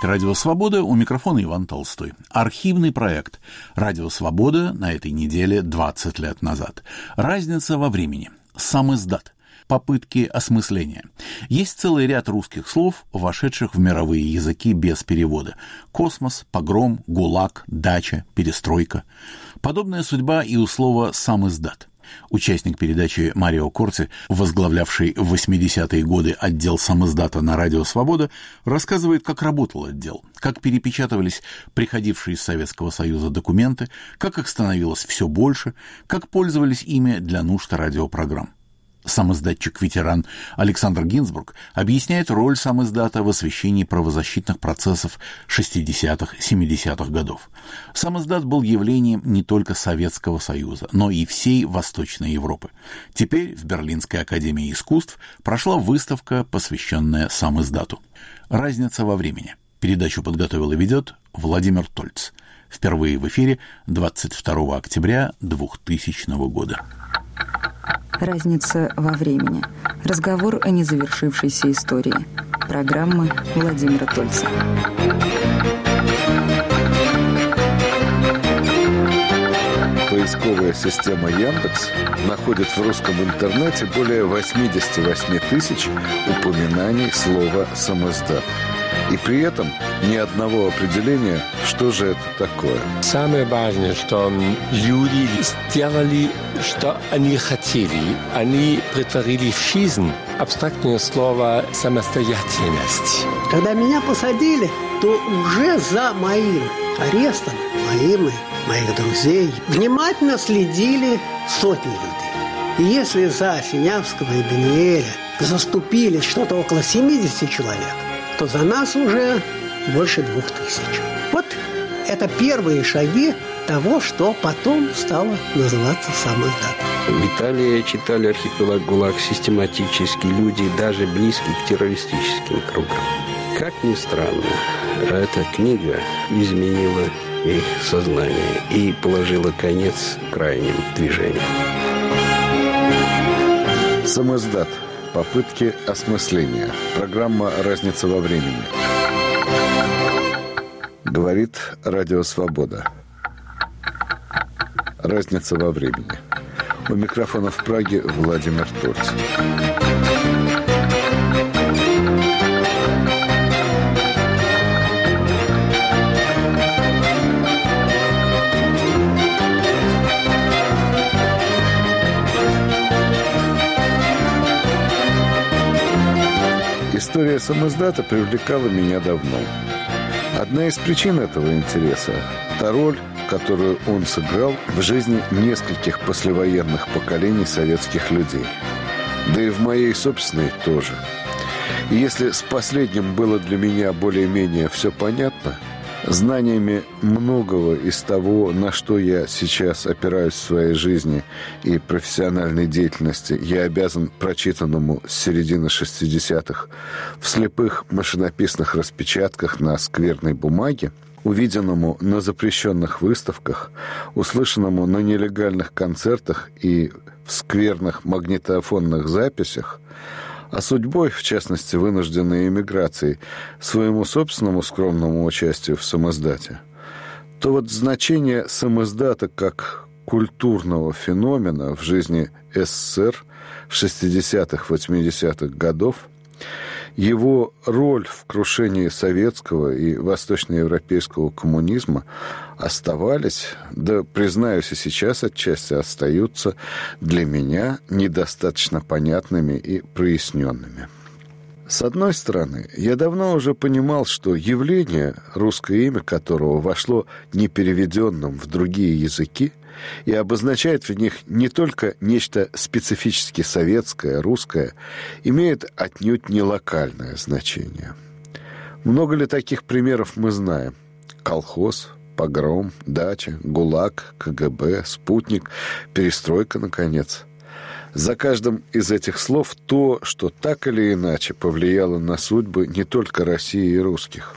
слушаете «Радио Свобода», у микрофона Иван Толстой. Архивный проект «Радио Свобода» на этой неделе 20 лет назад. Разница во времени. Самиздат. Попытки осмысления. Есть целый ряд русских слов, вошедших в мировые языки без перевода. Космос, погром, ГУЛАГ, дача, перестройка. Подобная судьба и у слова «самиздат». Участник передачи Марио Корти, возглавлявший в 80-е годы отдел самиздата на «Радио Свобода», рассказывает, как работал отдел, как перепечатывались приходившие из Советского Союза документы, как их становилось все больше, как пользовались ими для нужд радиопрограмм. Самиздатчик-ветеран Александр Гинзбург объясняет роль самиздата в освещении правозащитных процессов 60-х, 70-х годов. Самиздат был явлением не только Советского Союза, но и всей Восточной Европы. Теперь в Берлинской академии искусств прошла выставка, посвященная самиздату. Разница во времени. Передачу подготовил и ведет Владимир Тольц. Впервые в эфире 22 октября 2000 года. Разница во времени. Разговор о незавершившейся истории. Программа Владимира Тольца. Поисковая система Яндекс находит в русском интернете более 88 тысяч упоминаний слова «самиздат». И при этом ни одного определения, что же это такое. Самое важное, что люди сделали, что они хотели. Они претворили в жизнь абстрактное слово «самостоятельность». Когда меня посадили, то уже за моим арестом, моих друзей, внимательно следили сотни людей. И если за Синявского и Даниэля заступились что-то около 70 человек, то за нас уже больше 2000. Вот это первые шаги того, что потом стало называться самиздат. В Италии читали «Архипелаг ГУЛАГ» систематически люди, даже близкие к террористическим кругам. Как ни странно, эта книга изменила их сознание и положила конец крайним движениям. Самиздат. Попытки осмысления. Программа «Разница во времени». Говорит Радио Свобода. Разница во времени. У микрофона в Праге Владимир Тольц. История самиздата привлекала меня давно. Одна из причин этого интереса – та роль, которую он сыграл в жизни нескольких послевоенных поколений советских людей. Да и в моей собственной тоже. И если с последним было для меня более-менее все понятно, знаниями многого из того, на что я сейчас опираюсь в своей жизни и профессиональной деятельности, я обязан прочитанному с середины 60-х в слепых машинописных распечатках на скверной бумаге, увиденному на запрещенных выставках, услышанному на нелегальных концертах и в скверных магнитофонных записях, а судьбой, в частности, вынужденной эмиграцией, своему собственному скромному участию в самиздате, то вот значение самиздата как культурного феномена в жизни СССР 60-х, 80-х годов, его роль в крушении советского и восточноевропейского коммунизма оставались, да, признаюсь, и сейчас отчасти остаются для меня недостаточно понятными и проясненными. С одной стороны, я давно уже понимал, что явление, русское имя которого вошло непереведенным в другие языки и обозначает в них не только нечто специфически советское, русское, имеет отнюдь не локальное значение. Много ли таких примеров мы знаем? Колхоз, погром, дача, ГУЛАГ, КГБ, спутник, перестройка, наконец. За каждым из этих слов то, что так или иначе повлияло на судьбы не только России и русских.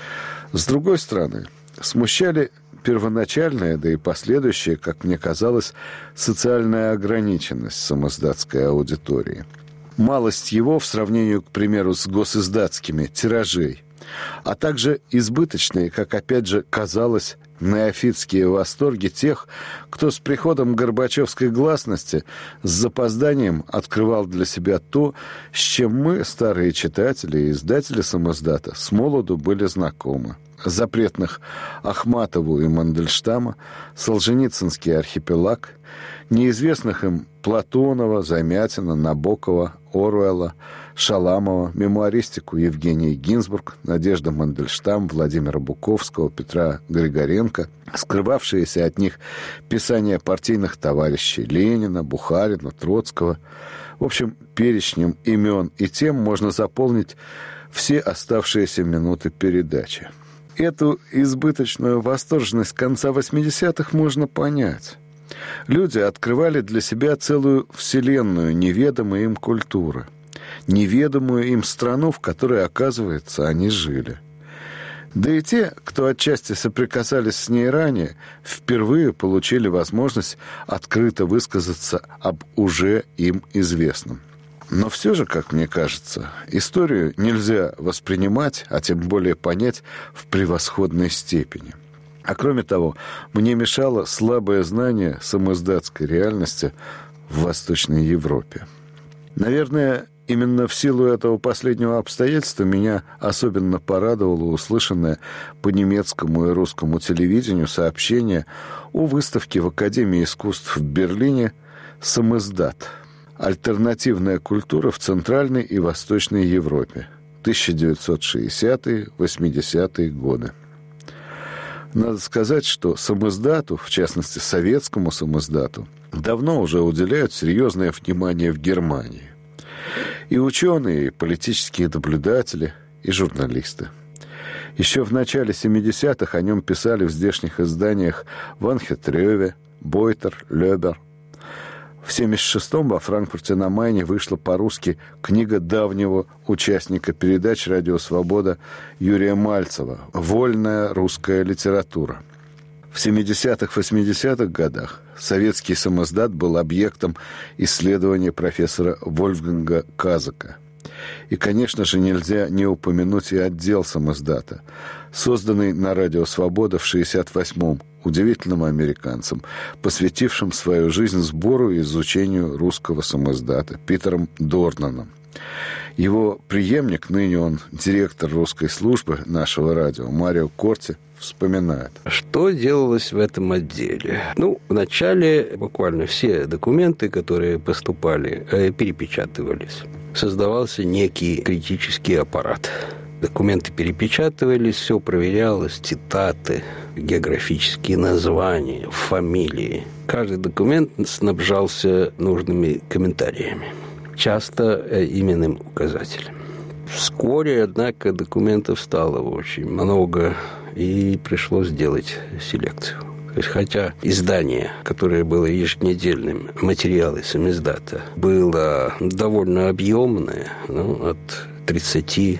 С другой стороны, смущали первоначальная, да и последующая, как мне казалось, социальная ограниченность самиздатской аудитории. Малость его в сравнении, к примеру, с госиздатскими тиражей. а также избыточные, как опять же казалось, неофитские восторги тех, кто с приходом горбачевской гласности с запозданием открывал для себя то, с чем мы, старые читатели и издатели «Самиздата», с молоду были знакомы. Запретных Ахматову и Мандельштама, Солженицынский архипелаг, неизвестных им Платонова, Замятина, Набокова, Оруэлла, Шаламова, мемуаристику Евгении Гинзбург, Надежда Мандельштам, Владимира Буковского, Петра Григоренко, скрывавшиеся от них писания партийных товарищей Ленина, Бухарина, Троцкого. В общем, перечнем имен и тем можно заполнить все оставшиеся минуты передачи. Эту избыточную восторженность конца 80-х можно понять. Люди открывали для себя целую вселенную неведомой им культуры, неведомую им страну, в которой, оказывается, они жили. Да и те, кто отчасти соприкасались с ней ранее, впервые получили возможность открыто высказаться об уже им известном. Но все же, как мне кажется, историю нельзя воспринимать, а тем более понять в превосходной степени. А кроме того, мне мешало слабое знание самиздатской реальности в Восточной Европе. Наверное, именно в силу этого последнего обстоятельства меня особенно порадовало услышанное по немецкому и русскому телевидению сообщение о выставке в Академии искусств в Берлине «Самиздат. Альтернативная культура в Центральной и Восточной Европе. 1960-80-е годы». Надо сказать, что самиздату, в частности советскому самиздату, давно уже уделяют серьезное внимание в Германии. И ученые, и политические наблюдатели, и журналисты. Еще в начале 70-х о нем писали в здешних изданиях Ван Хетрёве, Бойтер, Лёбер. В 76-м во Франкфурте на Майне вышла по-русски книга давнего участника передач «Радио Свобода» Юрия Мальцева «Вольная русская литература». В 70-х, 80-х годах советский самиздат был объектом исследования профессора Вольфганга Казака. И, конечно же, нельзя не упомянуть и отдел самиздата, созданный на «Радио Свобода» в 68-м удивительным американцем, посвятившим свою жизнь сбору и изучению русского самиздата Питером Дорнаном. Его преемник, ныне он директор русской службы нашего радио, Марио Корти, вспоминает. Что делалось в этом отделе? Вначале буквально все документы, которые поступали, перепечатывались. Создавался некий критический аппарат. Документы перепечатывались, все проверялось, цитаты, географические названия, фамилии. Каждый документ снабжался нужными комментариями, часто именным указателем. Вскоре, однако, документов стало очень много, и пришлось сделать селекцию. То есть, хотя издание, которое было еженедельным, материалы самиздата, было довольно объемное, от 30,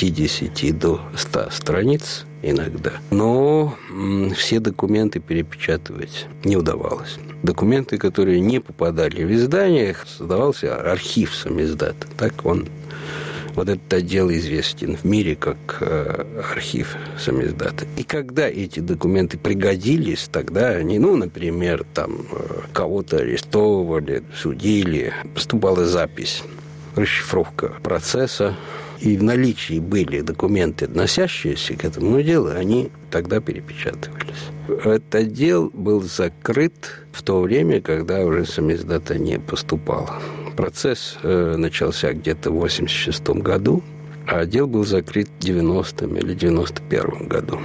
50 до 100 страниц иногда. Но все документы перепечатывать не удавалось. Документы, которые не попадали в издание, создавался архив самиздата. Так вот этот отдел известен в мире как архив самиздата. И когда эти документы пригодились, тогда они, например, кого-то арестовывали, судили, поступала запись, расшифровка процесса, и в наличии были документы, относящиеся к этому делу, они тогда перепечатывались. Этот отдел был закрыт в то время, когда уже самиздата не поступало. Процесс начался где-то в 1986 году, а отдел был закрыт в 90-м или 91-м году.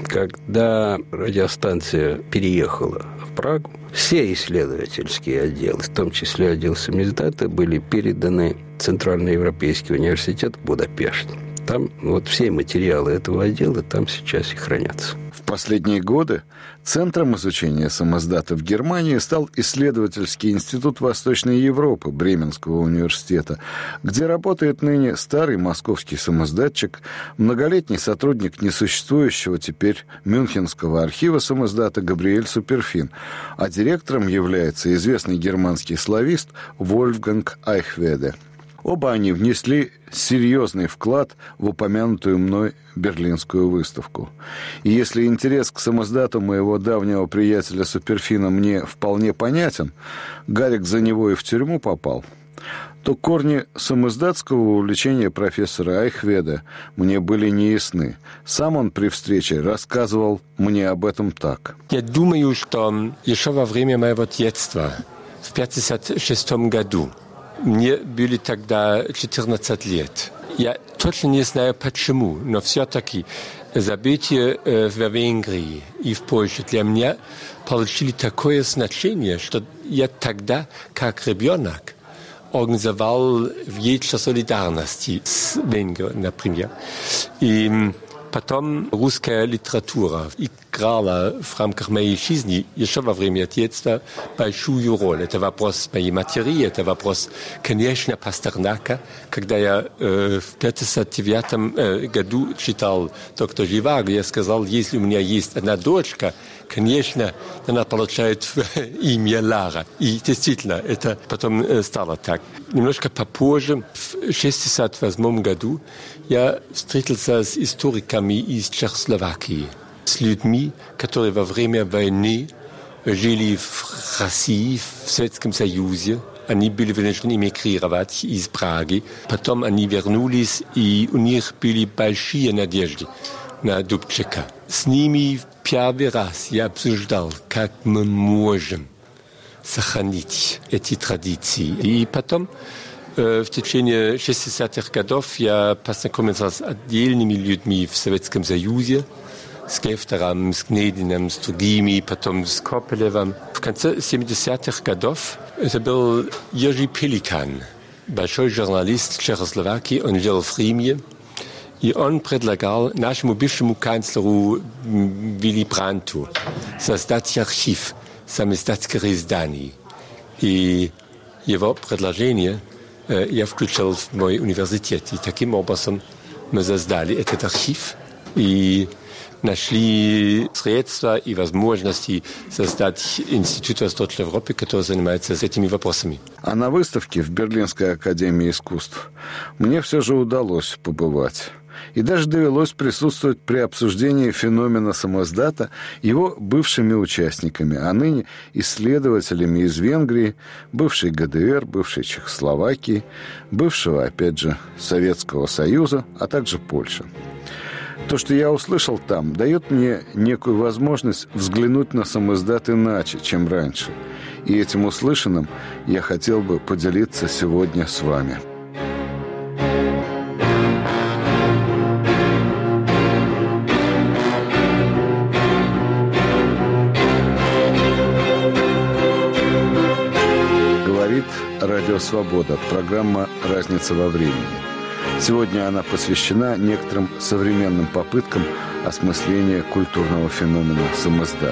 Когда радиостанция переехала в Прагу, все исследовательские отделы, в том числе отдел самиздата, были переданы в Центральноевропейский университет в Будапешт. Там все материалы этого отдела там сейчас и хранятся. В последние годы центром изучения самиздата в Германии стал исследовательский институт Восточной Европы Бременского университета, где работает ныне старый московский самиздатчик, многолетний сотрудник несуществующего теперь Мюнхенского архива самиздата Габриэль Суперфин, а директором является известный германский славист Вольфганг Айхведе. Оба они внесли серьезный вклад в упомянутую мной Берлинскую выставку. И если интерес к самоздату моего давнего приятеля Суперфина мне вполне понятен, Гарик за него и в тюрьму попал, то корни самоздатского увлечения профессора Айхведа мне были неясны. Сам он при встрече рассказывал мне об этом так. Я думаю, что еще во время моего детства, в 1956 году, мне были тогда 14 лет. Я точно не знаю почему, но все-таки события в Венгрии и в Польше для меня получили такое значение, что я тогда, как ребенок, организовал вечер солидарности с Венгрией, например. И потом русская литература играла в рамках моей жизни еще во время детства большую роль. Это вопрос моей матери, это вопрос, конечно, Пастернака. Когда я в 1959 году читал «Доктор Живаго», я сказал, если у меня есть одна дочка, конечно, она получает имя Лара. И действительно, это потом стало так. Немножко попозже, в 1968 году, я встретился с историками из Чехословакии, с людьми, которые во время войны жили в России, в Советском Союзе. Они были вынуждены эмигрировать из Праги. Потом они вернулись, и у них были большие надежды на Дубчека. С ними первый раз я обсуждал, как мы можем сохранить эти традиции. И потом, в течение 60-х годов, я познакомился с отдельными людьми в Советском Союзе, с Гефтером, с Гнединым, с другими, потом с Копелевым. В конце 70-х годов это был Ежи Пеликан, большой журналист Чехословакии, он жил в Риме. И он предлагал нашему бывшему канцлеру Вилли Брандту создать архив самоздатских изданий. И его предложение я включил в мой университет. И таким образом мы создали этот архив и нашли средства и возможности создать Институт Восточной Европы, который занимается этими вопросами. А на выставке в Берлинской академии искусств мне все же удалось побывать. И даже довелось присутствовать при обсуждении феномена самоздата его бывшими участниками, а ныне исследователями из Венгрии, бывшей ГДР, бывшей Чехословакии, бывшего, опять же, Советского Союза, а также Польши. То, что я услышал там, дает мне некую возможность взглянуть на самоздат иначе, чем раньше. И этим услышанным я хотел бы поделиться сегодня с вами. Говорит Радио Свобода, программа «Разница во времени». Сегодня она посвящена некоторым современным попыткам осмысления культурного феномена самоздата.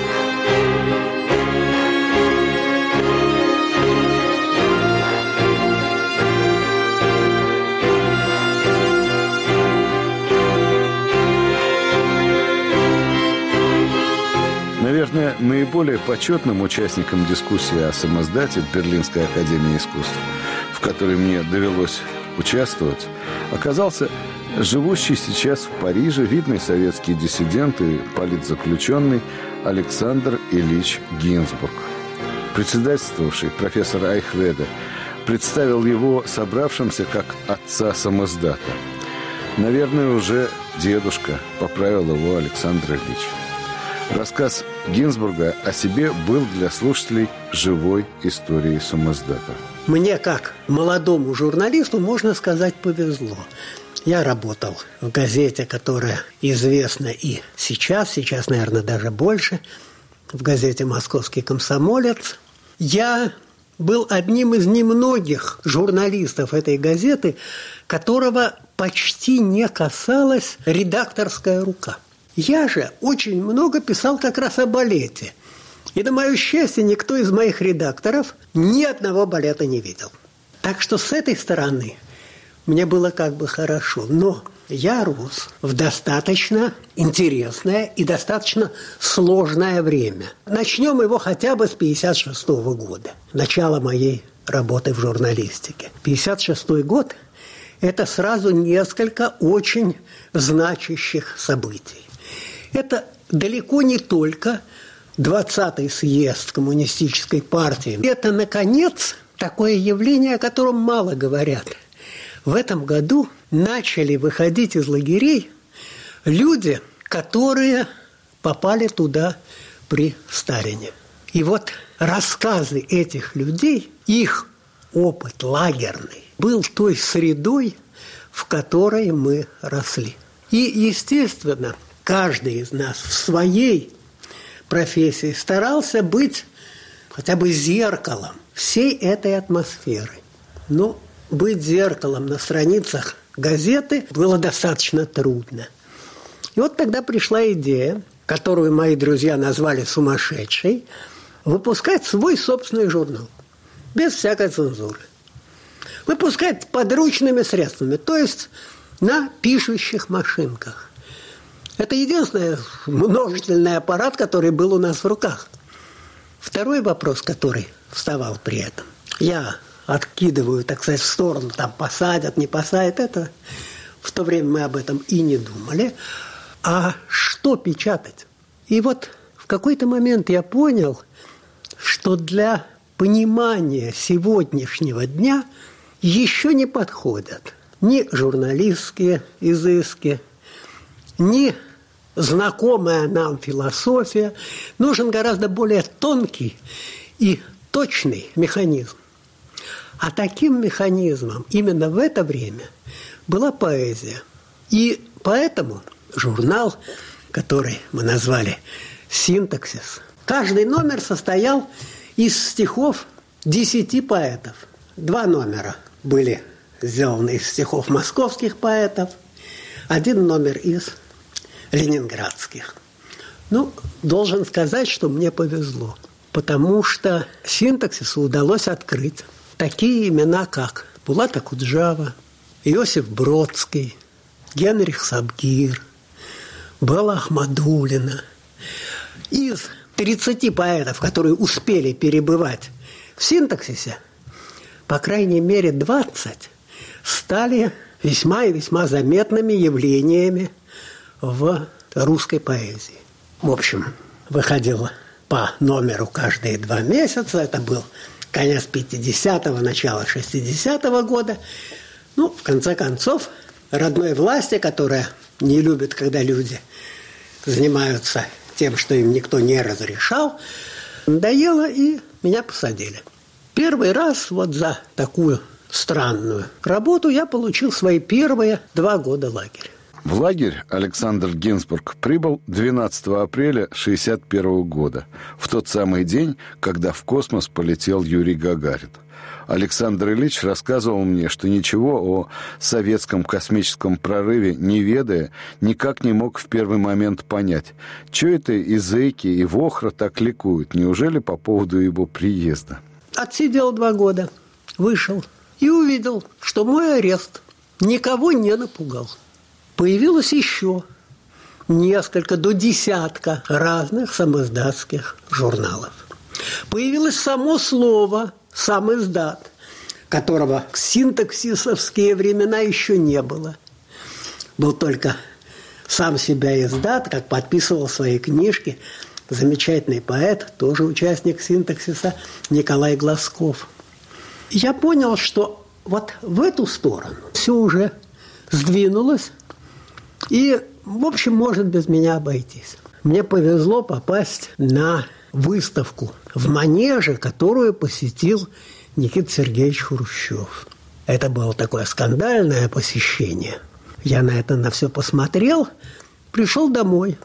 Наверное, наиболее почетным участником дискуссии о самоздате в Берлинской академии искусств, в которой мне довелось участвовать, оказался живущий сейчас в Париже видный советский диссидент и политзаключенный Александр Ильич Гинзбург. Председательствовавший профессор Айхведа представил его собравшимся как отца самоздата. Наверное, уже дедушка, поправил его Александр Ильич. Рассказ Гинзбурга о себе был для слушателей живой историей самоздата. Мне, как молодому журналисту, можно сказать, повезло. Я работал в газете, которая известна и сейчас, наверное, даже больше, в газете «Московский комсомолец». Я был одним из немногих журналистов этой газеты, которого почти не касалась редакторская рука. Я же очень много писал как раз о балете. И, на мое счастье, никто из моих редакторов ни одного балета не видел. Так что с этой стороны мне было как бы хорошо. Но я рос в достаточно интересное и достаточно сложное время. Начнем его хотя бы с 1956 года. Начало моей работы в журналистике. 1956 год – это сразу несколько очень значащих событий. Это далеко не только 20-й съезд Коммунистической партии. Это, наконец, такое явление, о котором мало говорят. В этом году начали выходить из лагерей люди, которые попали туда при Сталине. И вот рассказы этих людей, их опыт лагерный, был той средой, в которой мы росли. И, естественно, каждый из нас в своей профессии старался быть хотя бы зеркалом всей этой атмосферы. Но быть зеркалом на страницах газеты было достаточно трудно. И вот тогда пришла идея, которую мои друзья назвали «сумасшедшей», выпускать свой собственный журнал, без всякой цензуры. Выпускать подручными средствами, то есть на пишущих машинках. Это единственный множительный аппарат, который был у нас в руках. Второй вопрос, который вставал при этом. Я откидываю, так сказать, в сторону, там посадят, не посадят. Это в то время мы об этом и не думали. А что печатать? И вот в какой-то момент я понял, что для понимания сегодняшнего дня еще не подходят ни журналистские изыски, ни знакомая нам философия. Нужен гораздо более тонкий и точный механизм. А таким механизмом именно в это время была поэзия. И поэтому журнал, который мы назвали «Синтаксис», каждый номер состоял из стихов 10 поэтов. 2 номера были сделаны из стихов московских поэтов, 1 номер из ленинградских. Ну, должен сказать, что мне повезло, потому что «Синтаксису» удалось открыть такие имена, как Булат Акуджава, Иосиф Бродский, Генрих Сабгир, Белла Ахмадуллина. Из 30 поэтов, которые успели перебывать в «Синтаксисе», по крайней мере 20 стали весьма и весьма заметными явлениями в русской поэзии. В общем, выходило по номеру каждые 2 месяца. Это был конец 50-го, начало 60-го года. Ну, в конце концов, родной власти, которая не любит, когда люди занимаются тем, что им никто не разрешал, надоело, и меня посадили. Первый раз вот за такую странную работу я получил свои первые 2 года лагеря. В лагерь Александр Гинзбург прибыл 12 апреля 1961 года, в тот самый день, когда в космос полетел Юрий Гагарин. Александр Ильич рассказывал мне, что ничего о советском космическом прорыве не ведая, никак не мог в первый момент понять, что это и зэки, и вохра так ликуют, неужели по поводу его приезда. Отсидел 2 года, вышел и увидел, что мой арест никого не напугал. Появилось еще несколько, до десятка разных самиздатских журналов. Появилось само слово «самиздат», которого в синтаксисовские времена еще не было. Был только сам себя издат, как подписывал свои книжки замечательный поэт, тоже участник синтаксиса, Николай Глазков. Я понял, что вот в эту сторону все уже сдвинулось, и, в общем, может без меня обойтись. Мне повезло попасть на выставку в Манеже, которую посетил Никита Сергеевич Хрущев. Это было такое скандальное посещение. Я на все посмотрел, пришел домой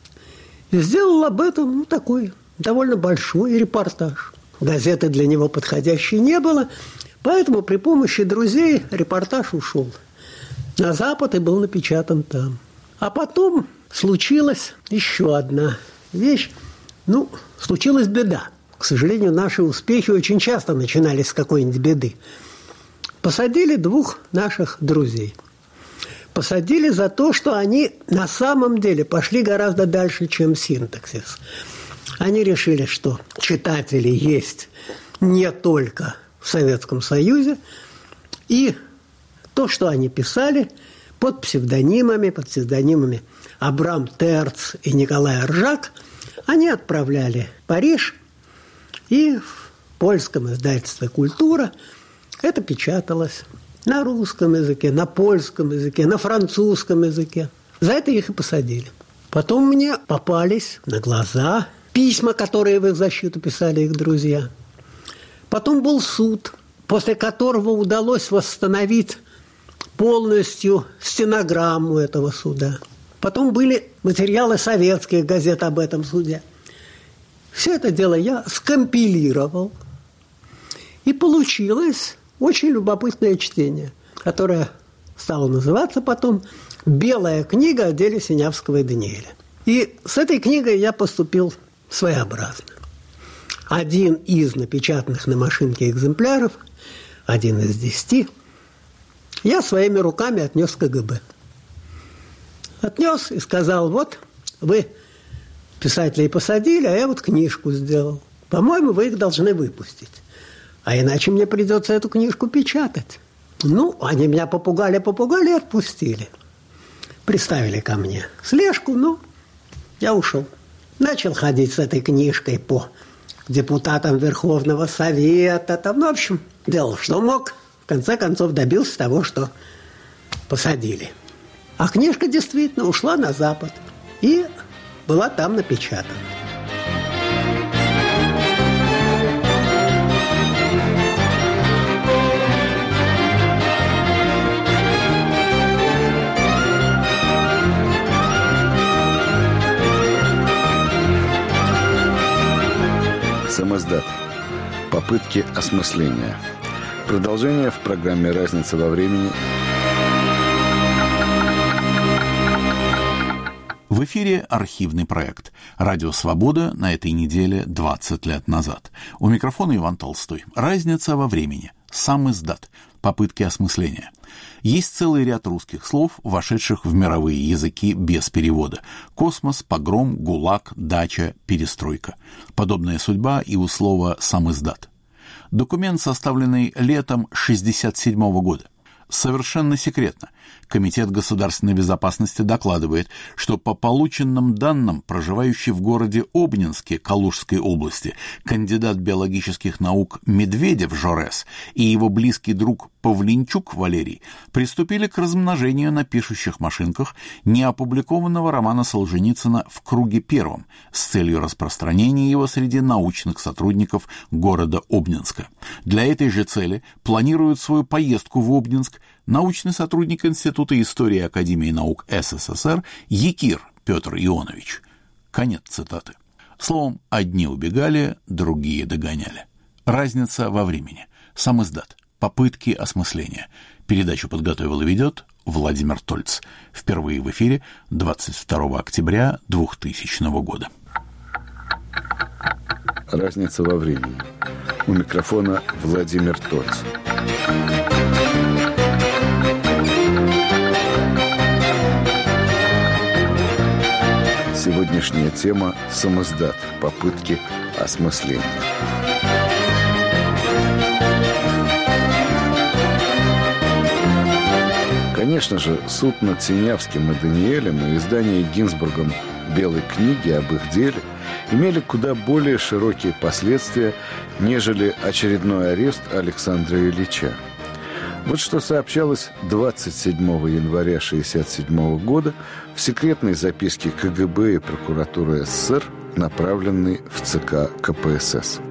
и сделал об этом такой довольно большой репортаж. Газеты для него подходящей не было, поэтому при помощи друзей репортаж ушел на Запад и был напечатан там. А потом случилась еще одна вещь. Случилась беда. К сожалению, наши успехи очень часто начинались с какой-нибудь беды. Посадили 2 наших друзей. Посадили за то, что они на самом деле пошли гораздо дальше, чем синтаксис. Они решили, что читатели есть не только в Советском Союзе. И то, что они писали под псевдонимами Абрам Терц и Николай Ржак, они отправляли в Париж, и в польском издательстве «Культура» это печаталось на русском языке, на польском языке, на французском языке. За это их и посадили. Потом мне попались на глаза письма, которые в их защиту писали их друзья. Потом был суд, после которого удалось восстановить полностью стенограмму этого суда. Потом были материалы советских газет об этом суде. Все это дело я скомпилировал. И получилось очень любопытное чтение, которое стало называться потом «Белая книга о деле Синявского и Даниэля». И с этой книгой я поступил своеобразно. Один из напечатанных на машинке экземпляров, один из 10, я своими руками отнес в КГБ. Отнес и сказал: вот вы писателей посадили, а я вот книжку сделал. По-моему, вы их должны выпустить. А иначе мне придется эту книжку печатать. Ну, они меня попугали и отпустили. Приставили ко мне слежку, ну, я ушел. Начал ходить с этой книжкой по депутатам Верховного Совета. Там, ну, в общем, делал, что мог. В конце концов, добился того, что посадили. А книжка действительно ушла на Запад и была там напечатана. Самоздат. Попытки осмысления. Продолжение в программе «Разница во времени». В эфире архивный проект «Радио Свобода» на этой неделе 20 лет назад. У микрофона Иван Толстой. Разница во времени. Самиздат. Попытки осмысления. Есть целый ряд русских слов, вошедших в мировые языки без перевода. Космос, погром, гулаг, дача, перестройка. Подобная судьба и у слова «самиздат». Документ, составленный летом 1967 года. Совершенно секретно. Комитет государственной безопасности докладывает, что по полученным данным проживающий в городе Обнинске Калужской области кандидат биологических наук Медведев Жорес и его близкий друг Павлинчук Валерий приступили к размножению на пишущих машинках неопубликованного романа Солженицына «В круге первом» с целью распространения его среди научных сотрудников города Обнинска. Для этой же цели планируют свою поездку в Обнинск научный сотрудник Института истории Академии наук СССР Якир Петр Ионович. Конец цитаты. Словом, одни убегали, другие догоняли. Разница во времени. Самиздат. Попытки осмысления. Передачу подготовил и ведет Владимир Тольц. Впервые в эфире 22 октября 2000 года. Разница во времени. У микрофона Владимир Тольц. Сегодняшняя тема – самиздат. Попытки осмысления. Конечно же, суд над Синявским и Даниэлем и издание Гинзбургом «Белой книги» об их деле имели куда более широкие последствия, нежели очередной арест Александра Ильича. Вот что сообщалось 27 января 1967 года в секретной записке КГБ и прокуратуры СССР, направленной в ЦК КПСС.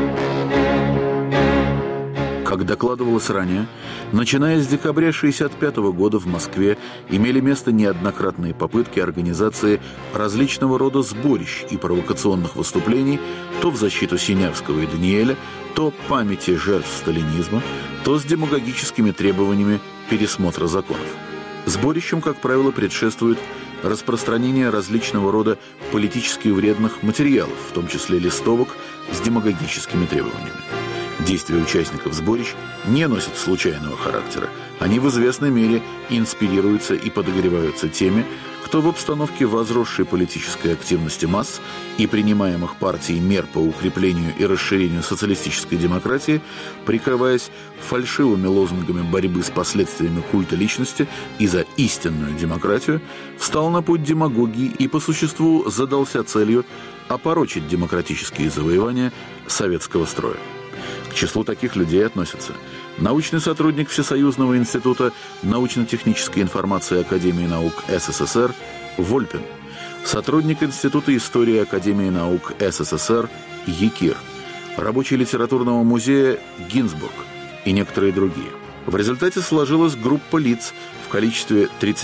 Как докладывалось ранее, начиная с декабря 1965 года в Москве имели место неоднократные попытки организации различного рода сборищ и провокационных выступлений то в защиту Синявского и Даниэля, то памяти жертв сталинизма, то с демагогическими требованиями пересмотра законов. Сборищам, как правило, предшествует распространение различного рода политически вредных материалов, в том числе листовок с демагогическими требованиями. Действия участников сборищ не носят случайного характера. Они в известной мере инспирируются и подогреваются теми, кто в обстановке возросшей политической активности масс и принимаемых партией мер по укреплению и расширению социалистической демократии, прикрываясь фальшивыми лозунгами борьбы с последствиями культа личности и за истинную демократию, встал на путь демагогии и по существу задался целью опорочить демократические завоевания советского строя. К числу таких людей относятся научный сотрудник Всесоюзного института научно-технической информации Академии наук СССР Вольпин, сотрудник Института истории Академии наук СССР Якир, рабочий литературного музея Гинзбург и некоторые другие. В результате сложилась группа лиц в количестве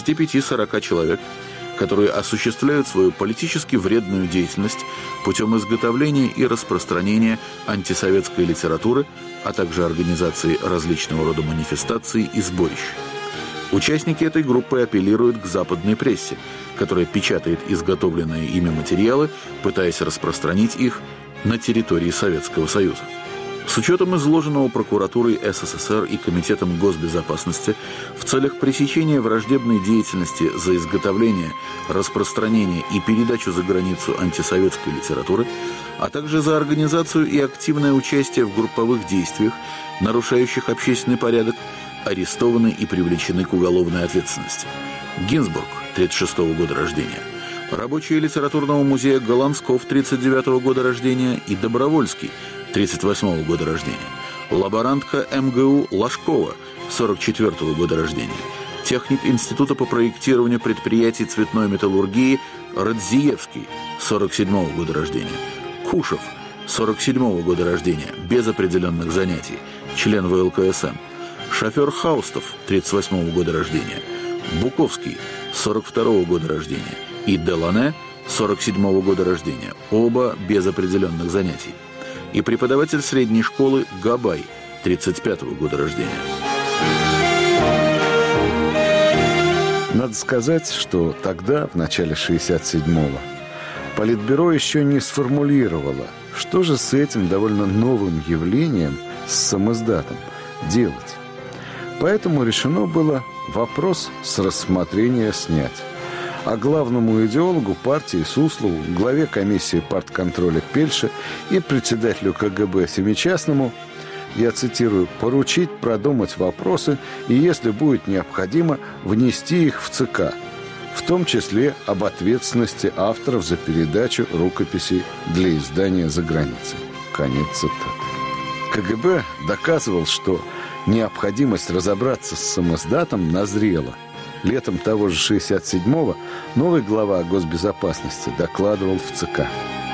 35-40 человек, которые осуществляют свою политически вредную деятельность путем изготовления и распространения антисоветской литературы, а также организации различного рода манифестаций и сборищ. Участники этой группы апеллируют к западной прессе, которая печатает изготовленные ими материалы, пытаясь распространить их на территории Советского Союза. С учетом изложенного прокуратурой СССР и Комитетом госбезопасности в целях пресечения враждебной деятельности за изготовление, распространение и передачу за границу антисоветской литературы, а также за организацию и активное участие в групповых действиях, нарушающих общественный порядок, арестованы и привлечены к уголовной ответственности. Гинзбург, 1936 года рождения, рабочие литературного музея Голландсков, 1939 года рождения, и Добровольский, 1938 года рождения, лаборантка МГУ Ложкова, 1944 года рождения, техник Института по проектированию предприятий цветной металлургии Радзиевский, 1947 года рождения, Кушев, 1947 года рождения, без определенных занятий, член ВЛКСМ, шофер Хаустов, 1938 года рождения, Буковский, 1942 года рождения, и Делане, 1947 года рождения, оба без определенных занятий, и преподаватель средней школы Габай, 1935 года рождения. Надо сказать, что тогда, в начале 1967-го, Политбюро еще не сформулировало, что же с этим довольно новым явлением, с самиздатом, делать. Поэтому решено было вопрос с рассмотрения снять. А главному идеологу партии Суслову, главе комиссии партконтроля Пельше и председателю КГБ Семичастному, я цитирую, поручить продумать вопросы и, если будет необходимо, внести их в ЦК, в том числе об ответственности авторов за передачу рукописей для издания за границей. Конец цитаты. КГБ доказывал, что необходимость разобраться с самиздатом назрела. Летом того же 1967-го новый глава госбезопасности докладывал в ЦК.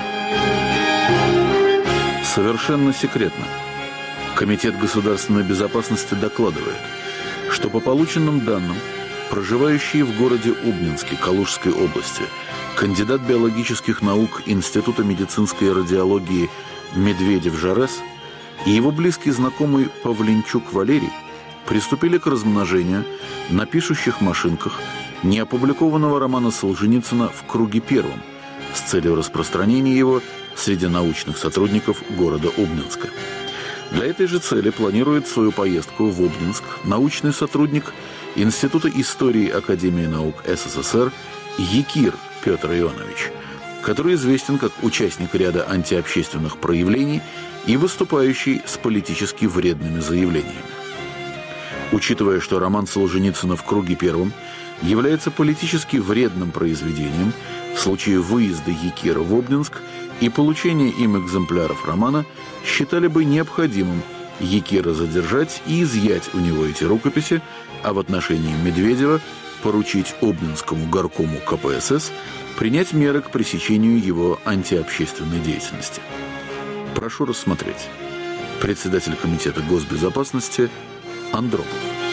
Совершенно секретно. Комитет государственной безопасности докладывает, что по полученным данным, проживающий в городе Обнинске Калужской области кандидат биологических наук Института медицинской радиологии Медведев Жарес и его близкий знакомый Павленчук Валерий приступили к размножению на пишущих машинках неопубликованного романа Солженицына «В круге первом» с целью распространения его среди научных сотрудников города Обнинска. Для этой же цели планирует свою поездку в Обнинск научный сотрудник Института истории Академии наук СССР Якир Петр Ионович, который известен как участник ряда антиобщественных проявлений и выступающий с политически вредными заявлениями. Учитывая, что роман Солженицына «В круге первом» является политически вредным произведением, в случае выезда Якира в Обнинск и получения им экземпляров романа считали бы необходимым Якира задержать и изъять у него эти рукописи, а в отношении Медведева поручить Обнинскому горкому КПСС принять меры к пресечению его антиобщественной деятельности. Прошу рассмотреть. Председатель Комитета госбезопасности Андропов.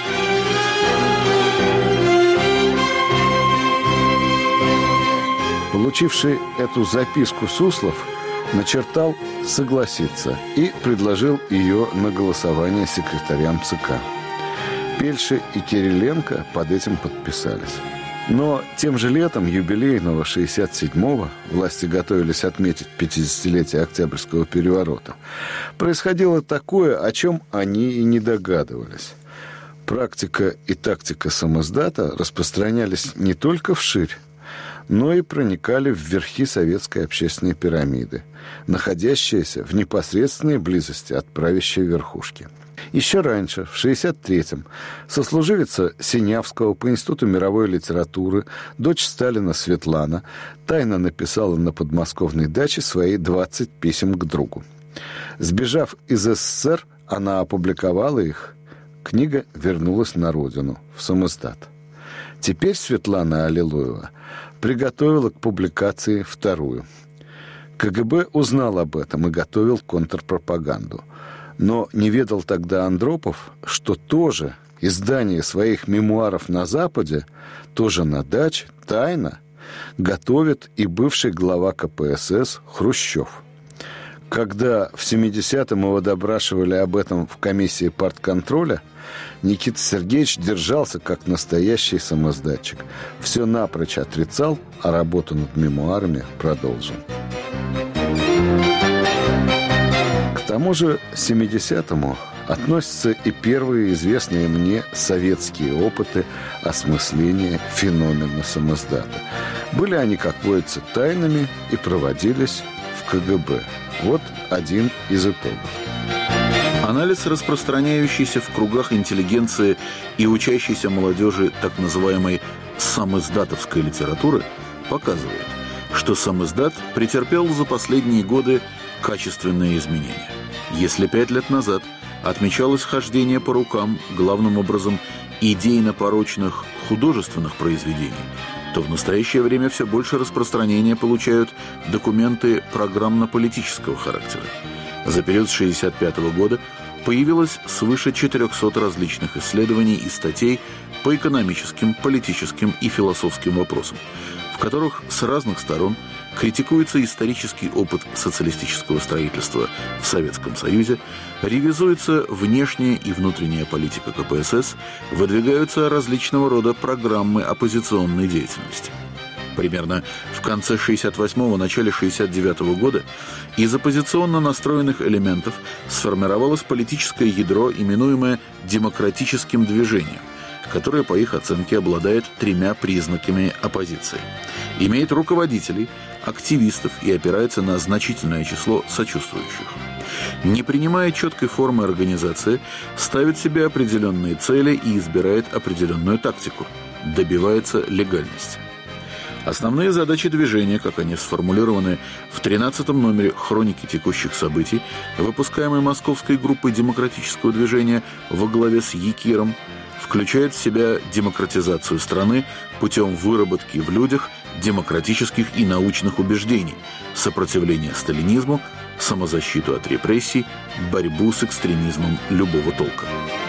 Получивший эту записку Суслов начертал согласиться и предложил ее на голосование секретарям ЦК. Пельше и Кириленко под этим подписались. Но тем же летом юбилейного 67-го, власти готовились отметить 50-летие Октябрьского переворота, происходило такое, о чем они и не догадывались. Практика и тактика самиздата распространялись не только вширь, но и проникали в верхи советской общественной пирамиды, находящиеся в непосредственной близости от правящей верхушки. Еще раньше, в 1963-м, сослуживица Синявского по Институту мировой литературы, дочь Сталина Светлана, тайно написала на подмосковной даче свои 20 писем к другу. Сбежав из СССР, она опубликовала их. Книга вернулась на родину, в самиздат. Теперь Светлана Аллилуева приготовила к публикации вторую. КГБ узнал об этом и готовил контрпропаганду. Но не ведал тогда Андропов, что тоже издание своих мемуаров на Западе, тоже на даче, тайно, готовит и бывший глава КПСС Хрущев. Когда в 70-м его допрашивали об этом в комиссии партконтроля, Никита Сергеевич держался как настоящий самоздатчик. Все напрочь отрицал, а работу над мемуарами продолжил. К тому же 70-му относятся и первые известные мне советские опыты осмысления феномена самиздата. Были они, как водится, тайными и проводились в КГБ. Вот один из итогов. Анализ, распространяющийся в кругах интеллигенции и учащейся молодежи так называемой самиздатовской литературы, показывает, что самиздат претерпел за последние годы качественные изменения. Если 5 лет назад отмечалось хождение по рукам, главным образом, идейно-порочных художественных произведений, то в настоящее время все больше распространения получают документы программно-политического характера. За период с 1965 года появилось свыше 400 различных исследований и статей по экономическим, политическим и философским вопросам, в которых с разных сторон критикуется исторический опыт социалистического строительства в Советском Союзе, ревизуется внешняя и внутренняя политика КПСС, выдвигаются различного рода программы оппозиционной деятельности. Примерно в конце 1968-го, начале 1969 года из оппозиционно настроенных элементов сформировалось политическое ядро, именуемое демократическим движением, которое, по их оценке, обладает 3 признаками оппозиции. Имеет руководителей, активистов и опирается на значительное число сочувствующих. Не принимая четкой формы организации, ставит себе определенные цели и избирает определенную тактику, добивается легальности. Основные задачи движения, как они сформулированы в 13-м номере «Хроники текущих событий», выпускаемой московской группой демократического движения во главе с Якиром, включают в себя демократизацию страны путем выработки в людях демократических и научных убеждений, сопротивление сталинизму, самозащиту от репрессий, борьбу с экстремизмом любого толка.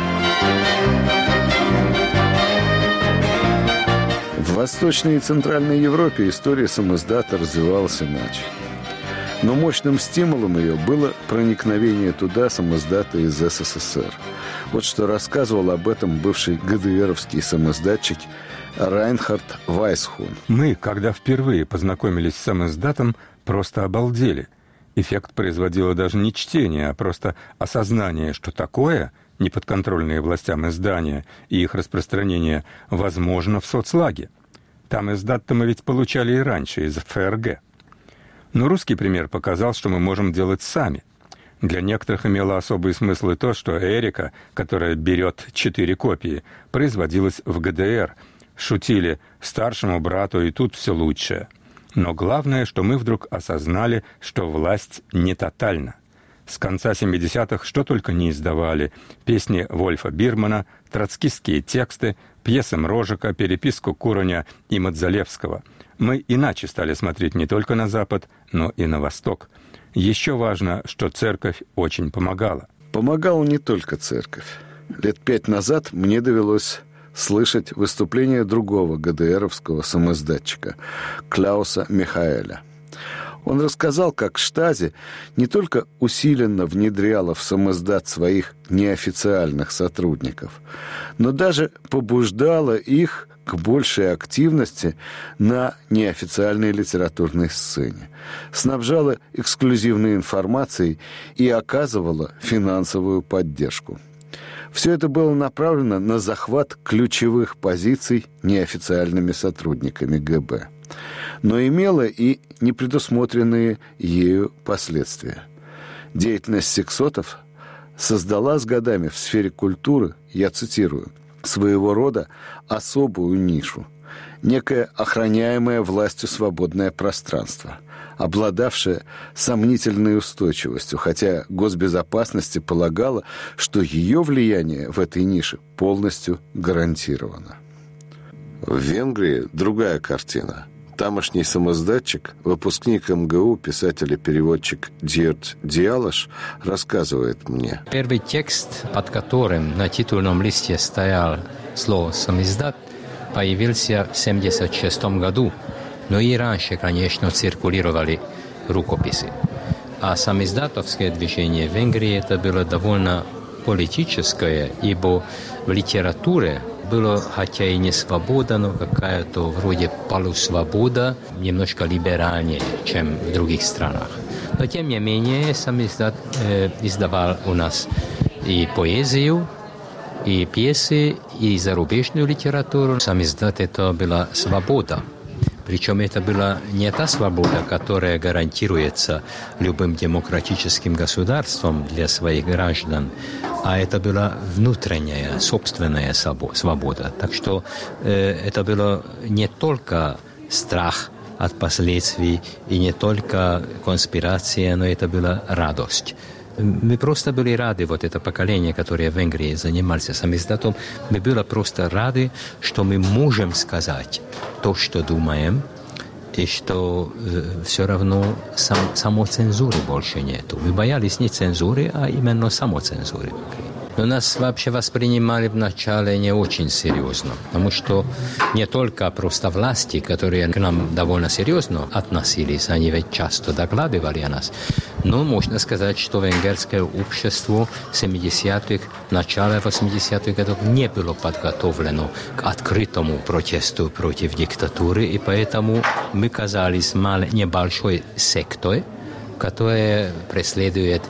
В Восточной и Центральной Европе история самиздата развивалась иначе. Но мощным стимулом ее было проникновение туда самиздата из СССР. Вот что рассказывал об этом бывший ГДРовский самиздатчик Райнхард Вайсхун. Мы, когда впервые познакомились с самиздатом, просто обалдели. Эффект производило даже не чтение, а просто осознание, что такое неподконтрольные властям издания и их распространение возможно в соцлаге. Там издат-то мы ведь получали и раньше, из ФРГ. Но русский пример показал, что мы можем делать сами. Для некоторых имело особый смысл и то, что Эрика, которая берет 4 копии, производилась в ГДР. Шутили старшему брату, и тут все лучшее. Но главное, что мы вдруг осознали, что власть не тотальна. С конца 70-х что только не издавали. Песни Вольфа Бирмана, троцкистские тексты, пьесы Мрожика, переписку Куроня и Мадзалевского. Мы иначе стали смотреть не только на Запад, но и на Восток. Еще важно, что церковь очень помогала. Помогала не только церковь. Лет 5 назад мне довелось слышать выступление другого ГДРовского самиздатчика Клауса Михаэля. Он рассказал, как Штази не только усиленно внедряла в самиздат своих неофициальных сотрудников, но даже побуждала их к большей активности на неофициальной литературной сцене, снабжала эксклюзивной информацией и оказывала финансовую поддержку. Все это было направлено на захват ключевых позиций неофициальными сотрудниками ГБ. но имела и непредусмотренные ею последствия. Деятельность сексотов создала с годами в сфере культуры, я цитирую, своего рода особую нишу, некое охраняемое властью свободное пространство, обладавшее сомнительной устойчивостью, хотя госбезопасности полагала, что ее влияние в этой нише полностью гарантировано. В Венгрии другая картина. Тамошний самоздатчик, выпускник МГУ, писатель и переводчик Дьерт Диалаш, рассказывает мне. Первый текст, под которым на титульном листе стоял слово «самиздат», появился в 1976 году, но и раньше, конечно, циркулировали рукописи. А самиздатовское движение в Венгрии это было довольно политическое, ибо в литературе было, хотя и не свобода, но какая-то вроде полусвобода, немножко либеральнее, чем в других странах. Но тем не менее, самиздат издавал у нас и поэзию, и пьесы, и зарубежную литературу. Самиздат это была свобода. Причем это была не та свобода, которая гарантируется любым демократическим государством для своих граждан, а это была внутренняя, собственная свобода. Так что это было не только страх от последствий и не только конспирация, но это была радость. Мы просто были рады, вот это поколение, которое в Венгрии занимался самиздатом, мы были просто рады, что мы можем сказать то, что думаем, и что все равно самоцензуры больше нету. Мы боялись не цензуры, а именно самоцензуры. Но нас вообще воспринимали вначале не очень серьезно, потому что не только просто власти, которые к нам довольно серьезно относились, они ведь часто докладывали о нас, но можно сказать, что венгерское общество 70-х, начало 80-х годов не было подготовлено к открытому протесту против диктатуры, и поэтому мы казались небольшой сектой, которая преследует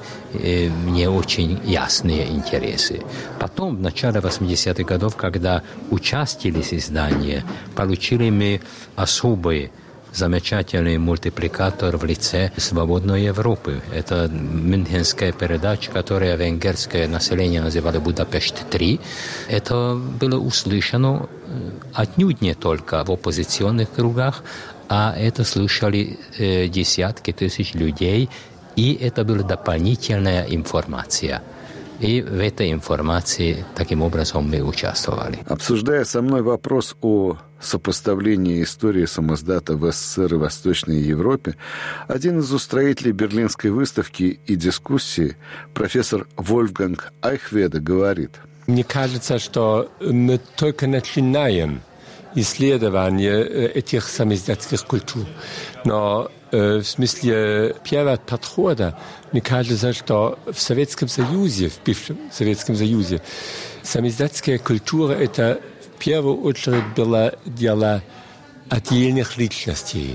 не очень ясные интересы. Потом, в начале 80-х годов, когда участились издания, получили мы особый замечательный мультипликатор в лице «Свободной Европы». Это мюнхенская передача, которую венгерское население называли «Будапешт-3». Это было услышано отнюдь не только в оппозиционных кругах, а это слушали десятки тысяч людей, и это была дополнительная информация. И в этой информации таким образом мы участвовали. Обсуждая со мной вопрос о сопоставлении истории самиздата в СССР и Восточной Европе, один из устроителей Берлинской выставки и дискуссии, профессор Вольфганг Айхведе, говорит: «Мне кажется, что мы только начинаем исследование этих самиздатских культур. Но в смысле первого подхода, мне кажется, что в Советском Союзе, в бывшем Советском Союзе, самиздатская культура это в первую очередь было дело отдельных личностей.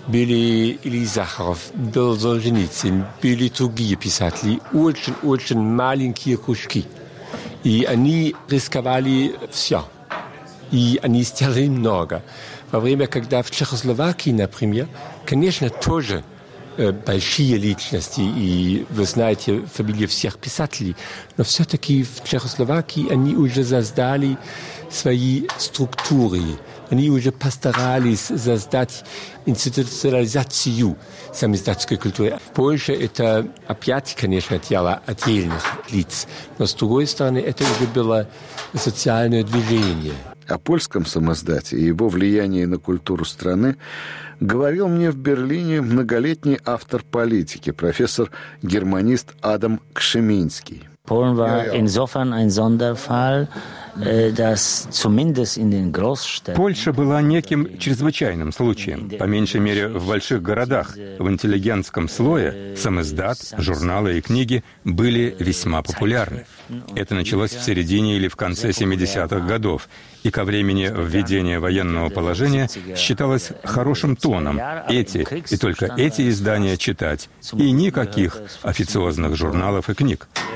Были Илья Захаров, был Солженицын, были другие писатели, очень-очень маленькие кружки. И они рисковали все. И они сделали много. Во время, когда в Чехословакии, например, конечно, тоже большие личности, и вы знаете фамилии всех писателей, но все-таки в Чехословакии они уже создали свои структуры, они уже постарались создать институционализацию самиздатской культуры. В Польше это опять, конечно, дело отдельных лиц, но с другой стороны это уже было социальное движение. О польском самиздате и его влиянии на культуру страны говорил мне в Берлине многолетний автор политики, профессор-германист Адам Кшеминский. Polen war insofern ein Sonderfall, dass zumindest in den Großstädten... Польша была неким чрезвычайным случаем. По меньшей мере, в больших городах, в интеллигентском слое, самиздат, журналы и книги были весьма популярны. Это началось в середине или в конце 70-х годов, и ко времени введения военного положения считалось хорошим тоном эти и только эти издания читать, и никаких официозных журналов и книг.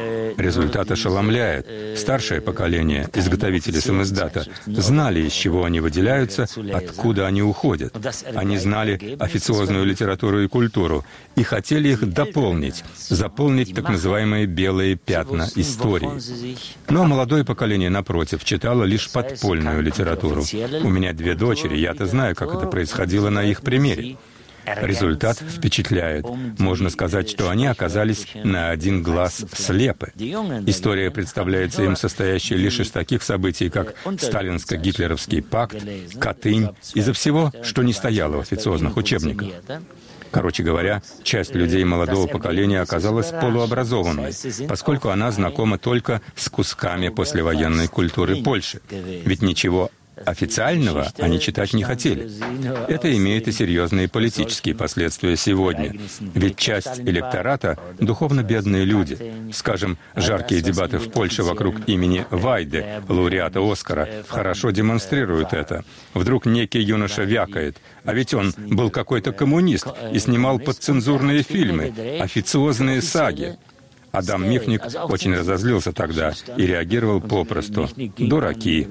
Результат ошеломляет. Старшее поколение, изготовители самиздата, знали, из чего они выделяются, откуда они уходят. Они знали официозную литературу и культуру и хотели их дополнить, заполнить так называемые белые пятна истории. Но молодое поколение, напротив, читало лишь подпольную литературу. У меня 2 дочери, я-то знаю, как это происходило на их примере. Результат впечатляет. Можно сказать, что они оказались на один глаз слепы. История представляется им состоящей лишь из таких событий, как Сталинско-гитлеровский пакт, Катынь, из-за всего, что не стояло в официозных учебниках. Короче говоря, часть людей молодого поколения оказалась полуобразованной, поскольку она знакома только с кусками послевоенной культуры Польши. Ведь ничего официального они читать не хотели. Это имеет и серьезные политические последствия сегодня. Ведь часть электората — духовно бедные люди. Скажем, жаркие дебаты в Польше вокруг имени Вайды, лауреата Оскара, хорошо демонстрируют это. Вдруг некий юноша вякает, а ведь он был какой-то коммунист и снимал подцензурные фильмы, официозные саги. Адам Михник очень разозлился тогда и реагировал попросту: «Дураки».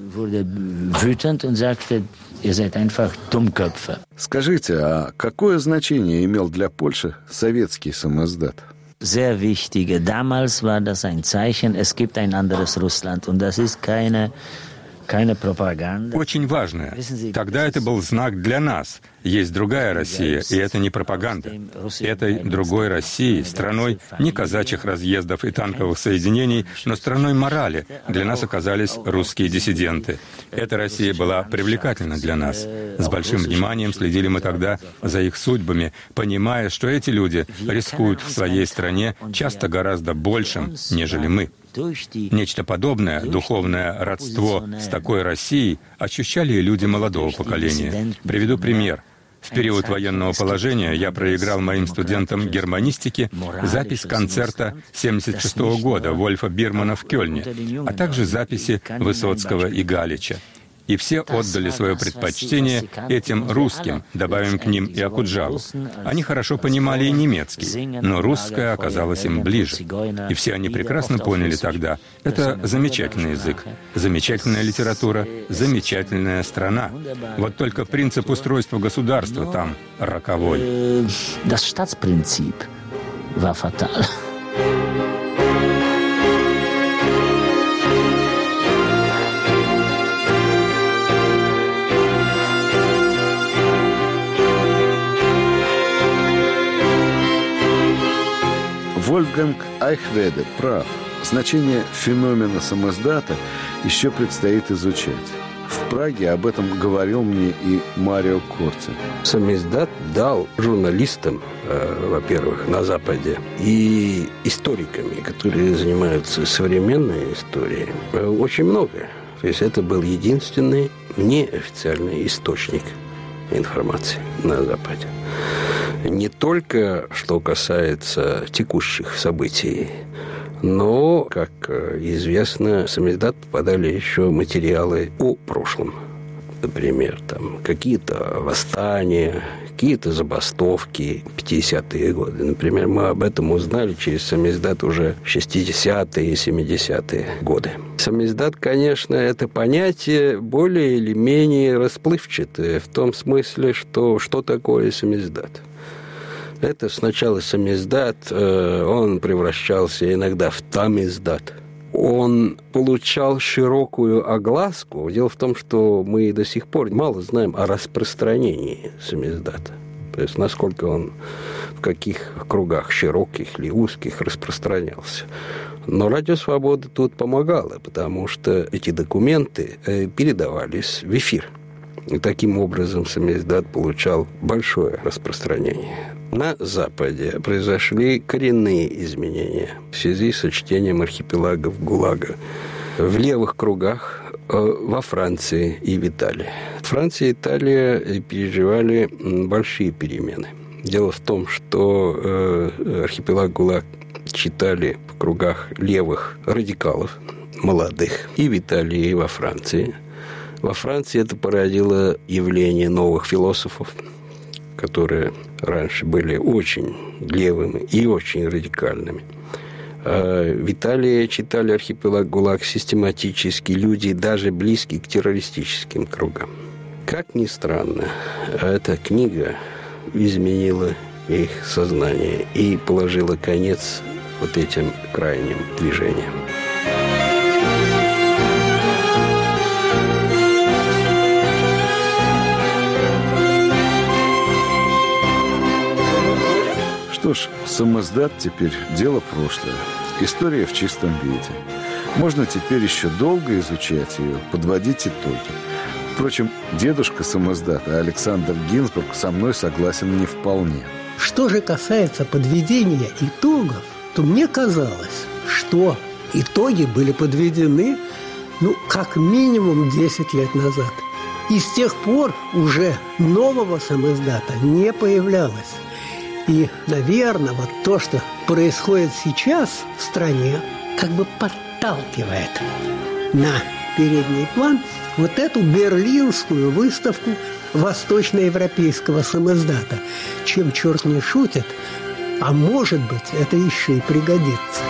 Скажите, а какое значение имел для Польши советский самиздат? Sehr wichtige. Damals war das ein Zeichen, es gibt ein anderes Russland. Und das ist keine пропаганда. Очень важное. Тогда это был знак для нас. Есть другая Россия, и это не пропаганда. Этой другой России, страной не казачьих разъездов и танковых соединений, но страной морали, для нас оказались русские диссиденты. Эта Россия была привлекательна для нас. С большим вниманием следили мы тогда за их судьбами, понимая, что эти люди рискуют в своей стране часто гораздо большим, нежели мы. Нечто подобное, духовное родство с такой Россией, ощущали и люди молодого поколения. Приведу пример. В период военного положения я проиграл моим студентам германистики запись концерта 1976 года Вольфа Бирмана в Кёльне, а также записи Высоцкого и Галича. И все отдали свое предпочтение этим русским, добавим к ним и Окуджаву. Они хорошо понимали и немецкий, но русское оказалось им ближе. И все они прекрасно поняли тогда: это замечательный язык, замечательная литература, замечательная страна. Вот только принцип устройства государства там роковой. Das Staatsprinzip war fatal. Вольфганг Айхведе прав. Значение феномена самиздата еще предстоит изучать. В Праге об этом говорил мне и Марио Корти. Самиздат дал журналистам, во-первых, на Западе, и историками, которые занимаются современной историей, очень много. То есть это был единственный неофициальный источник информации на Западе. Не только что касается текущих событий, но, как известно, в самиздат попадали еще материалы о прошлом. Например, там какие-то восстания, какие-то забастовки в 50-е годы. Например, мы об этом узнали через самиздат уже в 60-е и 70-е годы. Самиздат, конечно, это понятие более или менее расплывчатое в том смысле, что такое самиздат. Это сначала самиздат, он превращался иногда в тамиздат. Он получал широкую огласку. Дело в том, что мы до сих пор мало знаем о распространении самиздата. То есть, насколько он в каких кругах, широких или узких, распространялся. Но Радио Свобода тут помогало, потому что эти документы передавались в эфир. И таким образом самиздат получал большое распространение. На Западе произошли коренные изменения в связи со чтением архипелагов ГУЛАГа. В левых кругах во Франции и в Италии. Франция и Италия переживали большие перемены. Дело в том, что архипелаг ГУЛАГ читали в кругах левых радикалов, молодых, и в Италии, и во Франции. Во Франции это породило явление новых философов, которые раньше были очень левыми и очень радикальными. В Италии читали «Архипелаг ГУЛАГ» систематически люди, даже близкие к террористическим кругам. Как ни странно, эта книга изменила их сознание и положила конец вот этим крайним движениям. Что ж, самоздат теперь дело прошлое. История в чистом виде. Можно теперь еще долго изучать ее, подводить итоги. Впрочем, дедушка самоздата Александр Гинзбург со мной согласен не вполне. Что же касается подведения итогов, то мне казалось, что итоги были подведены, как минимум 10 лет назад. И с тех пор уже нового самоздата не появлялось. И, наверное, вот то, что происходит сейчас в стране, как бы подталкивает на передний план вот эту берлинскую выставку восточноевропейского самоздата. Чем черт не шутит, а может быть, это еще и пригодится.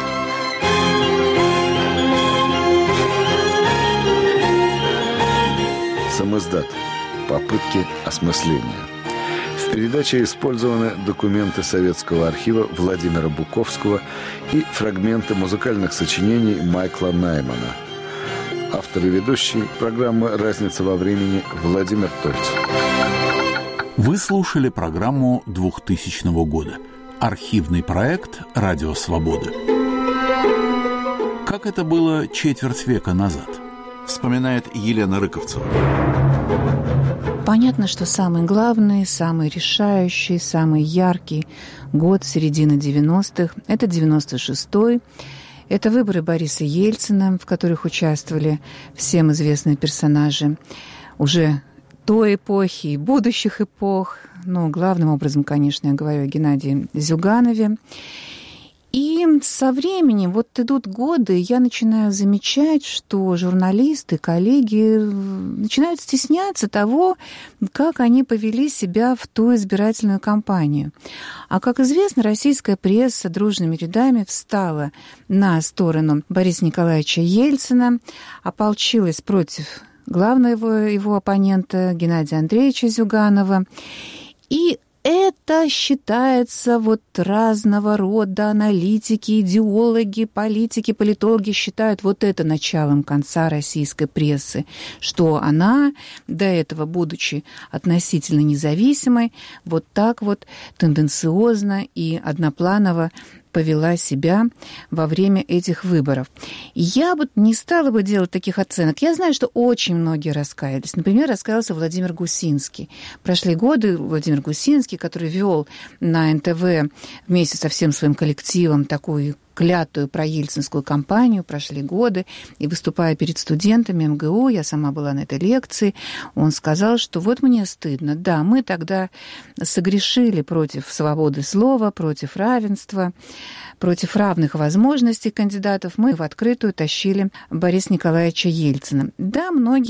Самоздат. Попытки осмысления. В передаче использованы документы советского архива Владимира Буковского и фрагменты музыкальных сочинений Майкла Наймана. Автор и ведущий программы «Разница во времени» Владимир Тольцев. Вы слушали программу 2000 года. Архивный проект «Радио Свобода». Как это было четверть века назад, вспоминает Елена Рыковцева. Понятно, что самый главный, самый решающий, самый яркий год середины 90-х – это 96-й. Это выборы Бориса Ельцина, в которых участвовали всем известные персонажи уже той эпохи и будущих эпох. Главным образом, конечно, я говорю о Геннадии Зюганове. И со временем, идут годы, я начинаю замечать, что журналисты, коллеги начинают стесняться того, как они повели себя в ту избирательную кампанию. А, как известно, российская пресса дружными рядами встала на сторону Бориса Николаевича Ельцина, ополчилась против главного его оппонента Геннадия Андреевича Зюганова. И это считается разного рода аналитики, идеологи, политики, политологи считают это началом конца российской прессы, что она, до этого, будучи относительно независимой, так тенденциозно и однопланово повела себя во время этих выборов. Я не стала бы делать таких оценок. Я знаю, что очень многие раскаялись. Например, раскаялся Владимир Гусинский. Прошли годы, Владимир Гусинский, который вел на НТВ вместе со всем своим коллективом такую клятую проельцинскую кампанию, прошли годы, и, выступая перед студентами МГУ, я сама была на этой лекции, он сказал, что мне стыдно. Да, мы тогда согрешили против свободы слова, против равенства, против равных возможностей кандидатов. Мы в открытую тащили Бориса Николаевича Ельцина. Да,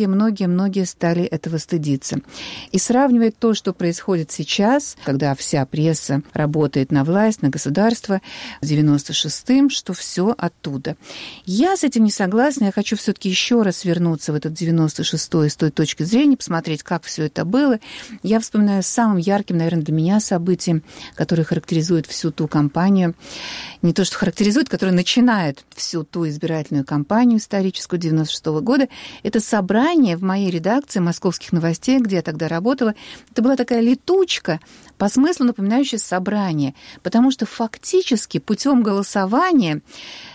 многие стали этого стыдиться. И сравнивать то, что происходит сейчас, когда вся пресса работает на власть, на государство, с 96-м, что все оттуда. Я с этим не согласна. Я хочу все-таки еще раз вернуться в этот 96-й с той точки зрения, посмотреть, как все это было. Я вспоминаю самым ярким, наверное, для меня событием, которое характеризует всю ту кампанию, не то, что характеризует, которое начинает всю ту избирательную кампанию историческую 96-го года, это собрание в моей редакции «Московских новостей», где я тогда работала. Это была такая летучка, по смыслу напоминающая собрание, потому что фактически путем голосования,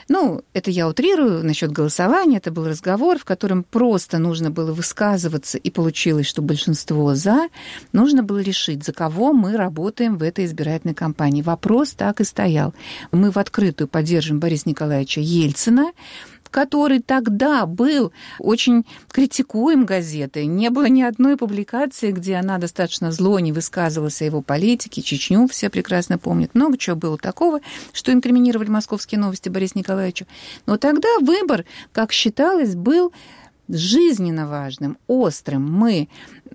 это я утрирую насчет голосования, это был разговор, в котором просто нужно было высказываться, и получилось, что большинство «за», нужно было решить, за кого мы работаем в этой избирательной кампании. Вопрос так и стоял. Мы в открытую поддерживаем Бориса Николаевича Ельцина, который тогда был очень критикуем газетой. Не было ни одной публикации, где она достаточно зло не высказывалась о его политике. Чечню все прекрасно помнят. Много чего было такого, что инкриминировали «Московские новости» Борису Николаевичу. Но тогда выбор, как считалось, был жизненно важным, острым. Мы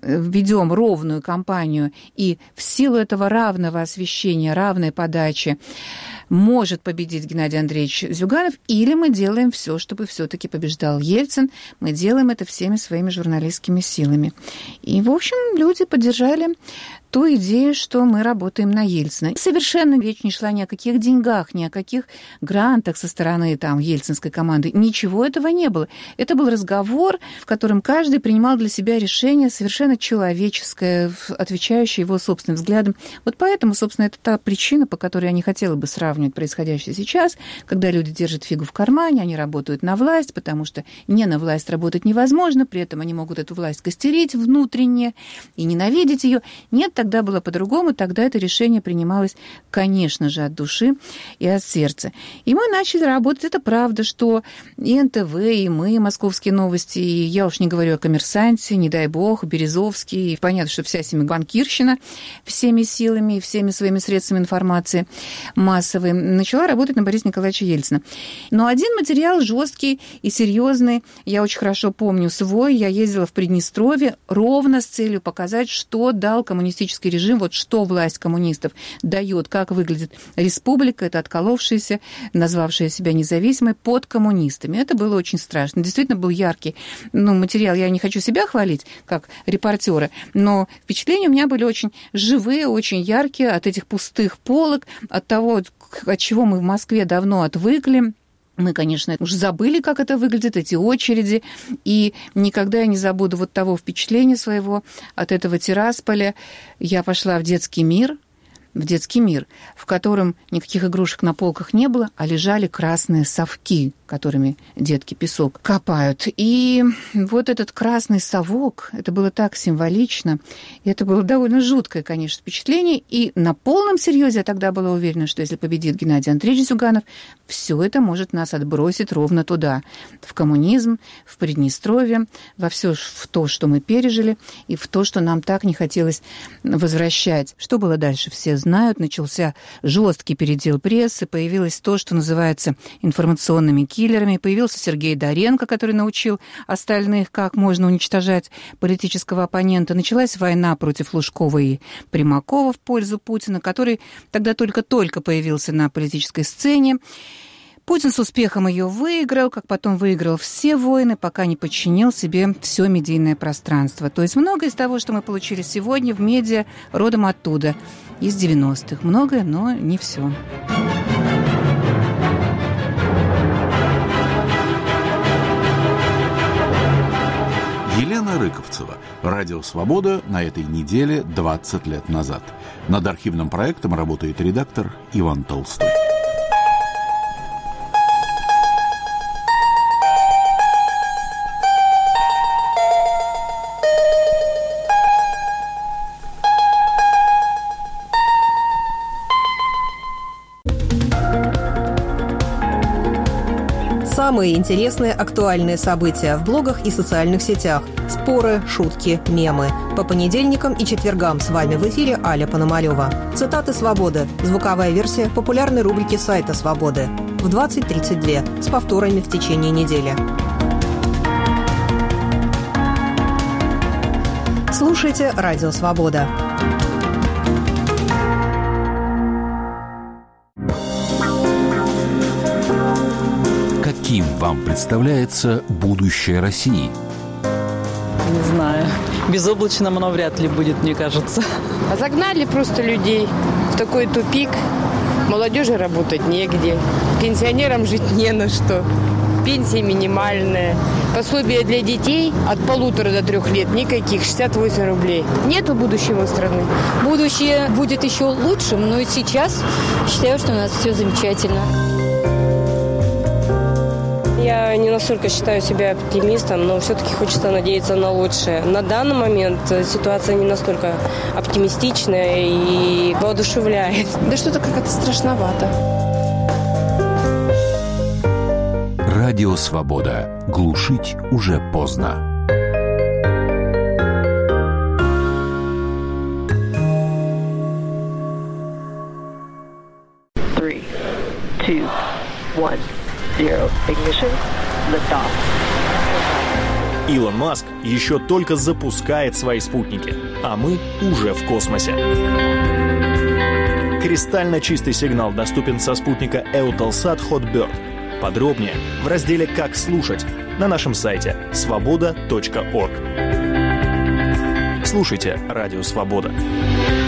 ведем ровную кампанию, и в силу этого равного освещения, равной подачи может победить Геннадий Андреевич Зюганов, или мы делаем все, чтобы все-таки побеждал Ельцин. Мы делаем это всеми своими журналистскими силами. И, в общем, люди поддержали ту идею, что мы работаем на Ельцина. Совершенно речь не шла ни о каких деньгах, ни о каких грантах со стороны там ельцинской команды. Ничего этого не было. Это был разговор, в котором каждый принимал для себя решение совершенно человеческое, отвечающее его собственным взглядам. Вот поэтому, собственно, это та причина, по которой я не хотела бы сравнивать происходящее сейчас, когда люди держат фигу в кармане, они работают на власть, потому что не на власть работать невозможно, при этом они могут эту власть костерить внутренне и ненавидеть ее. Нет, тогда было по-другому, тогда это решение принималось, конечно же, от души и от сердца. И мы начали работать. Это правда, что и НТВ, и мы, Московские новости, и я уж не говорю о «Коммерсанте», не дай бог, Березовский, и понятно, что вся семибанкирщина всеми силами и всеми своими средствами информации массовой начала работать на Бориса Николаевича Ельцина. Но один материал жесткий и серьезный, я очень хорошо помню свой, я ездила в Приднестровье ровно с целью показать, что дал коммунистический режим, вот что власть коммунистов дает, как выглядит республика, это отколовшаяся, назвавшая себя независимой, под коммунистами. Это было очень страшно. Действительно был яркий материал. Я не хочу себя хвалить, как репортера, но впечатления у меня были очень живые, очень яркие от этих пустых полок, от того, от чего мы в Москве давно отвыкли. Мы, конечно, уже забыли, как это выглядит, эти очереди, и никогда я не забуду вот того впечатления своего от этого Тирасполя. Я пошла в детский мир, в котором никаких игрушек на полках не было, а лежали красные совки, которыми детки песок копают. И вот этот красный совок, это было так символично, и это было довольно жуткое, конечно, впечатление. И на полном серьезе я тогда была уверена, что если победит Геннадий Андреевич Зюганов, все это может нас отбросить ровно туда, в коммунизм, в Приднестровье, во все в то, что мы пережили, и в то, что нам так не хотелось возвращать. Что было дальше, все знают. Начался жесткий передел прессы, появилось то, что называется информационными киллерами. Появился Сергей Доренко, который научил остальных, как можно уничтожать политического оппонента. Началась война против Лужкова и Примакова в пользу Путина, который тогда только-только появился на политической сцене. Путин с успехом ее выиграл, как потом выиграл все войны, пока не подчинил себе все медийное пространство. То есть многое из того, что мы получили сегодня в медиа, родом оттуда, из 90-х. Многое, но не все. Елена Рыковцева. Радио «Свобода» на этой неделе 20 лет назад. Над архивным проектом работает редактор Иван Толстой. Самые интересные актуальные события в блогах и социальных сетях. Споры, шутки, мемы. По понедельникам и четвергам с вами в эфире Аля Пономарёва. Цитаты «Свободы». Звуковая версия популярной рубрики сайта «Свободы». В 20:32 с повторами в течение недели. Слушайте «Радио Свобода». Каким вам представляется будущее России? Не знаю. Безоблачным оно вряд ли будет, мне кажется. А загнали просто людей в такой тупик. Молодежи работать негде. Пенсионерам жить не на что. Пенсия минимальная. Пособие для детей от 1,5 до 3 лет никаких, 68 рублей. Нету будущего страны. Будущее будет еще лучшим, но и сейчас считаю, что у нас все замечательно. Я не настолько считаю себя оптимистом, но все-таки хочется надеяться на лучшее. На данный момент ситуация не настолько оптимистичная и воодушевляет. Да что-то как-то страшновато. Радио «Свобода». Глушить уже поздно. Three, two, one. Zero. Ignition. Liftoff. Илон Маск еще только запускает свои спутники, а мы уже в космосе. Кристально чистый сигнал доступен со спутника Eutelsat Hotbird. Подробнее в разделе «Как слушать» на нашем сайте svoboda.org. Слушайте «Радио Свобода».